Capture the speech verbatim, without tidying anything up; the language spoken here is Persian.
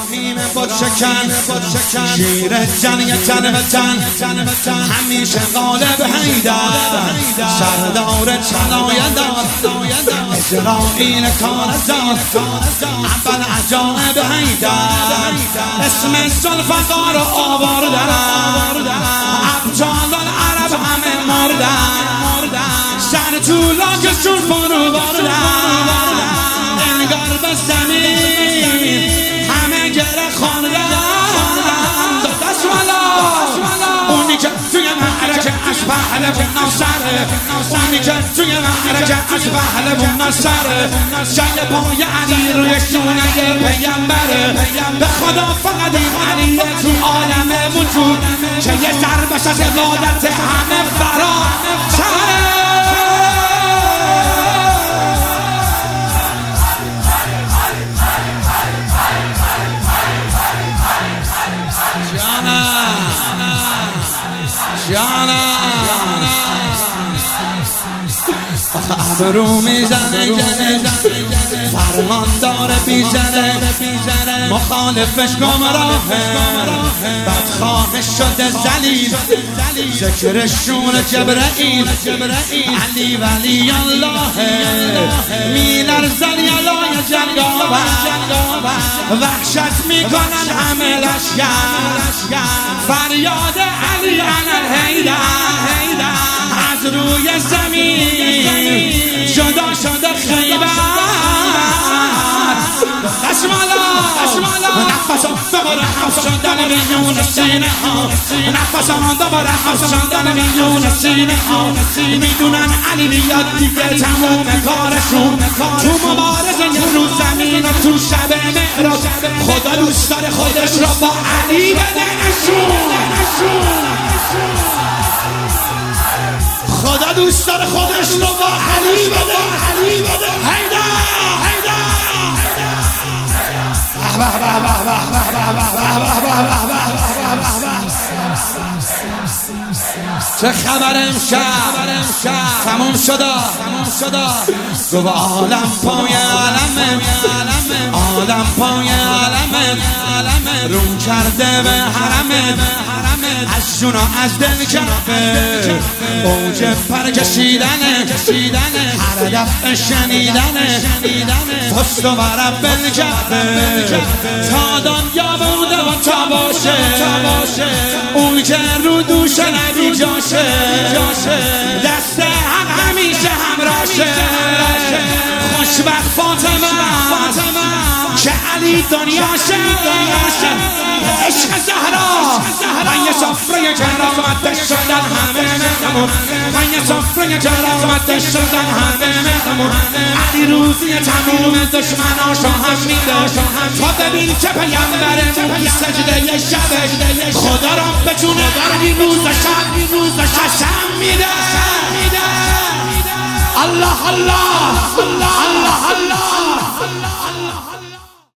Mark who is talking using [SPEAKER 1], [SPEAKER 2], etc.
[SPEAKER 1] ابراهیم بود شکن شیر جنگ تن و تن همیشه غالب حیدر سردار چنای دار اسرائیل کار زاد اول عجایب حیدر اسم ذوالفقار آوردن ابطال العرب همه مردن سر طولاکشون فرو بردن انگار به زمین همه گره خواندن دست والا اونی که توی معرکه از پهلوون ناصره اونی که توی معرکه از پهلوون ناصره جای پای علی روی شونه پیمبره به خدا فقط این علیه تو عالم وجود که یه ضربش از عبادت همه فرا سره جانا ابرو میزنه فرمان داره بیزنه مخالفش گمراهه بدخواهش شده ذلیل ذکرشون جبرائیل علی ولی الله میلرزن یلای جنگاور وحشت میکنن همه لشگر فریاد علی انا الحیدر از روی زمین جدا شده خیبر نفسم دوباره حفظ شدن میون سینه ها نفسم دوباره حفظ شدن میون سینه ها میدونن علی بیاد دیگه تموم کارشون تو مبارزه رو زمین و تو شب معراج خدا دوست داره خودش را با علی بده نشون خدا دوست داره خودش رو با علی بده حیدر چه خبر امشب تموم شده گو عالم پای عالمه عالم پای عالمه روم کرده به حرمه از جونا از دل کرده اوج پر کشیدنه هر دفعه شنیدنه پست و برب بل کرده تا دنیا بوده و تا باشه اون که رو دوشه نبی جاشه دست هم همیشه همراشه خوشبخت فاطمه که علی دنیاشه عشق زهرا من یه صفره کرامت شدن همه مهمون من یه صفره کرامت شدن همه مهمون علی روزی تموم دشمناشو هم میده تا ببین که پیمبر موی سجده یه شبه خدا را به جون علی روز شب قسم میده الله الله الله الله